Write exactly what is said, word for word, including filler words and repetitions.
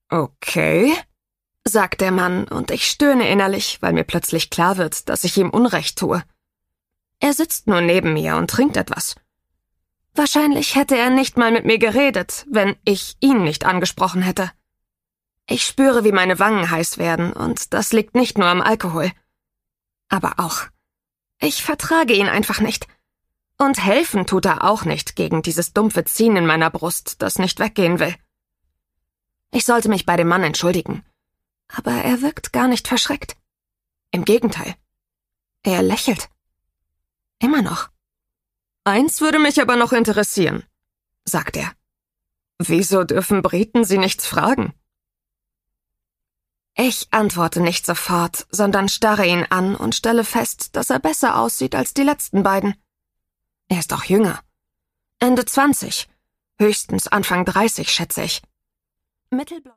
Okay, sagt der Mann, und ich stöhne innerlich, weil mir plötzlich klar wird, dass ich ihm Unrecht tue. Er sitzt nur neben mir und trinkt etwas. Wahrscheinlich hätte er nicht mal mit mir geredet, wenn ich ihn nicht angesprochen hätte. Ich spüre, wie meine Wangen heiß werden, und das liegt nicht nur am Alkohol. Aber auch, ich vertrage ihn einfach nicht. Und helfen tut er auch nicht gegen dieses dumpfe Ziehen in meiner Brust, das nicht weggehen will. Ich sollte mich bei dem Mann entschuldigen, aber er wirkt gar nicht verschreckt. Im Gegenteil, er lächelt. Immer noch. Eins würde mich aber noch interessieren, sagt er. Wieso dürfen Briten Sie nichts fragen? Ich antworte nicht sofort, sondern starre ihn an und stelle fest, dass er besser aussieht als die letzten beiden. Er ist auch jünger. Ende zwanzig, höchstens Anfang dreißig, schätze ich. Mittelblau.